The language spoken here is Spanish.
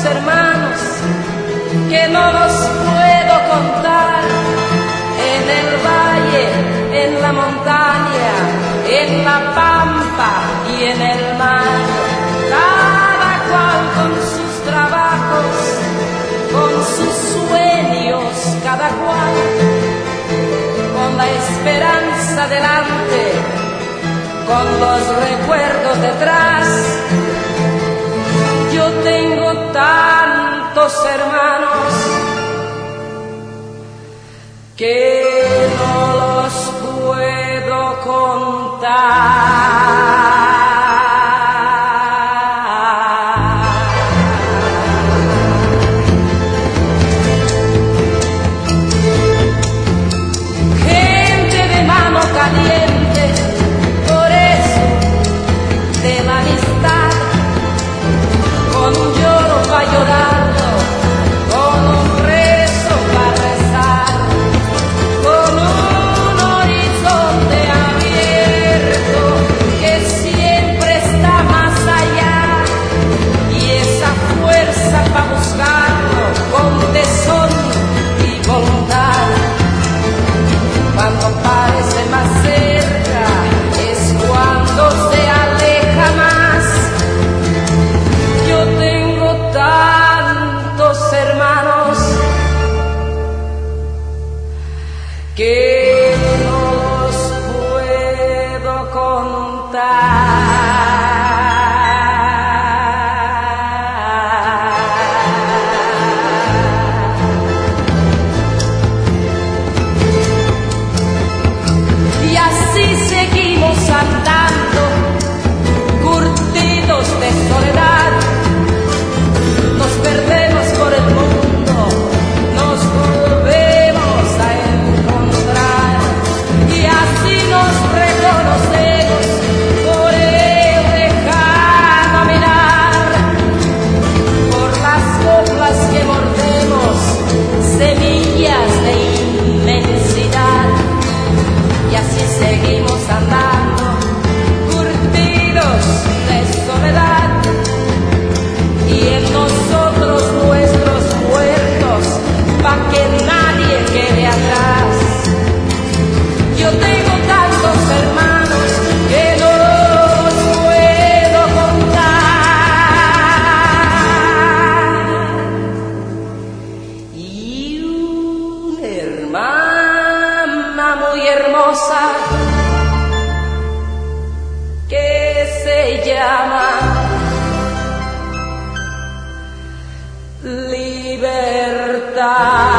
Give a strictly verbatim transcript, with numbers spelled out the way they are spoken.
hermanos que no los puedo contar, en el valle, en la montaña, en la pampa y en el mar, cada cual con sus trabajos, con sus sueños, cada cual con la esperanza delante, con los recuerdos detrás. Yo tengo tantos hermanos que no los puedo contar. Gente de mano caliente, por eso de la amistad, con un lloro pa' llorarlo, con un rezo pa' rezar, con un horizonte abierto que siempre está más allá, y esa fuerza pa' buscarlo con tesón y voluntad. Cuando parece más cerca es cuando se aleja más. Yo tengo tantos hermanos que no los puedo contar. Y así seguimos andando, curtidos de soledad. Nos perdemos por el mundo, nos volvemos a encontrar, y así nos reconocemos por el lejano mirar, por las coplas que mordemos, semillas de inmensidad. Y así seguimos andando, curtidos de soledad, y en nosotros nuestros muertos, pa' que nadie quede atrás. Yo tengo tantos hermanos que no los puedo contar. Y una hermana muy hermosa que se llama Libertad.